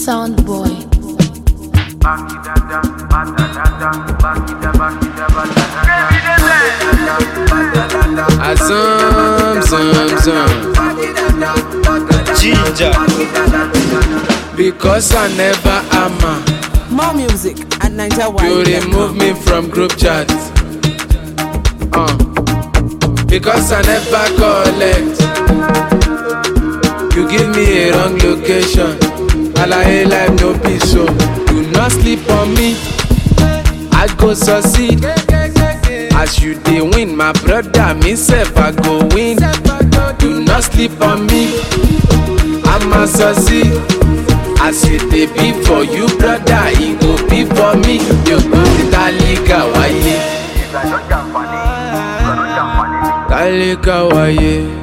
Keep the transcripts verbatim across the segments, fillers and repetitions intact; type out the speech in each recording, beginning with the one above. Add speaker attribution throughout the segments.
Speaker 1: Sound boy.
Speaker 2: Azam, zam, zam.
Speaker 3: Ginger.
Speaker 2: Because I never am.
Speaker 4: More music at Niger
Speaker 2: You
Speaker 4: Wide.
Speaker 2: remove me from group chat. Uh. Because I never collect. You give me a wrong location. Alaye life no peace, so do not sleep on me. I go succeed. As you dey win, my brother, me sef I go win. Do not sleep on me. I'ma succeed. As it dey be for you, brother, it go be for me. You go to Talika waye. Talika waye.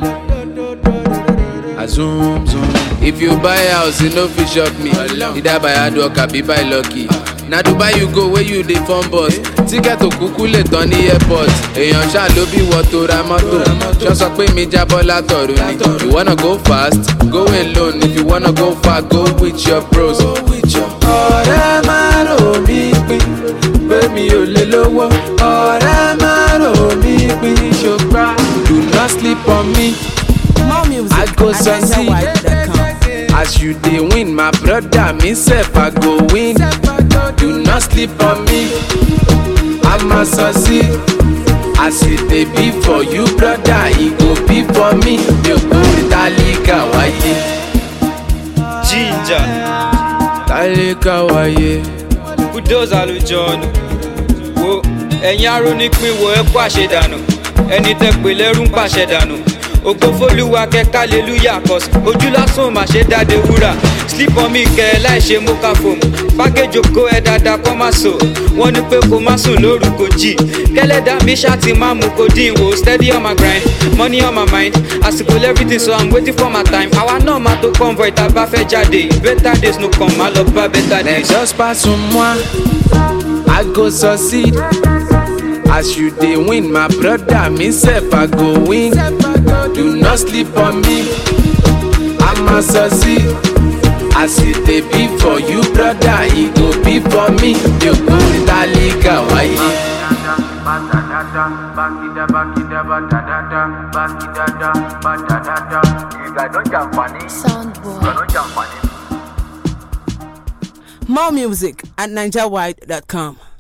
Speaker 2: Azum zoom. If you buy house, you no fit shop me. Either by hard work or be by lucky. Na Dubai you go where you dey form boss. Ticket to kuku le tán ní airport. Èèyàn ṣáà ló bí wọ́n tó ra mọ́tò. Ṣọ́ sọ pé mi jábọ́ látọ̀run ni. You wanna go fast? Go alone. If you wanna go far, go with your bros. Ọ̀rẹ́ máa rò mí pín, pé mi ò lè lówó. Ọ̀rẹ́ máa rò mí pín, ṣùgbọ́n do not sleep on me.
Speaker 4: More music
Speaker 2: I go
Speaker 4: at
Speaker 2: succeed.
Speaker 4: niger wide dot com.
Speaker 2: As you dey win, my brother, me sef I go win. Do not sleep on me. I'ma succeed. As it dey be for you, brother, it go be for me. You go with Talika waye.
Speaker 3: Ginger.
Speaker 2: Talika waye.
Speaker 3: Bulldozer ló jọ̀nù. Wo ẹ̀yin arónípín wo ẹ kó àṣedànù. Ẹni tẹ́ pè lẹ́rú ń pàṣẹ dànù. Ògo f'Olúwa kẹ́kẹ́ hallelujah cause ojú lásán mà ṣe dáde wúrà. Sleep on me kẹ́ ẹ láì ṣe mocha foam. Pákéjì oko ẹ dáadáa kọ́ máa sò. Wọ́n ní pé kó má sùn lóru kò jì. Kẹ́lẹ́dà mi ṣáàtì máa mú kó dín wò. Steady on my grind, money on my mind. Àsìkò everything so I'm waiting for my time. Àwa náà máa tó convoy tá a bá fẹ́ jáde. Better days no come, má lọ bá better days.
Speaker 2: Just pass on moi, I go succeed. As you dey win, my brother, me sef I go win. Do not sleep on me. I'ma succeed. As it dey be for you, brother, it go be for me. You go with Talika waye.
Speaker 1: Sound boy.
Speaker 4: More music at niger wide dot com.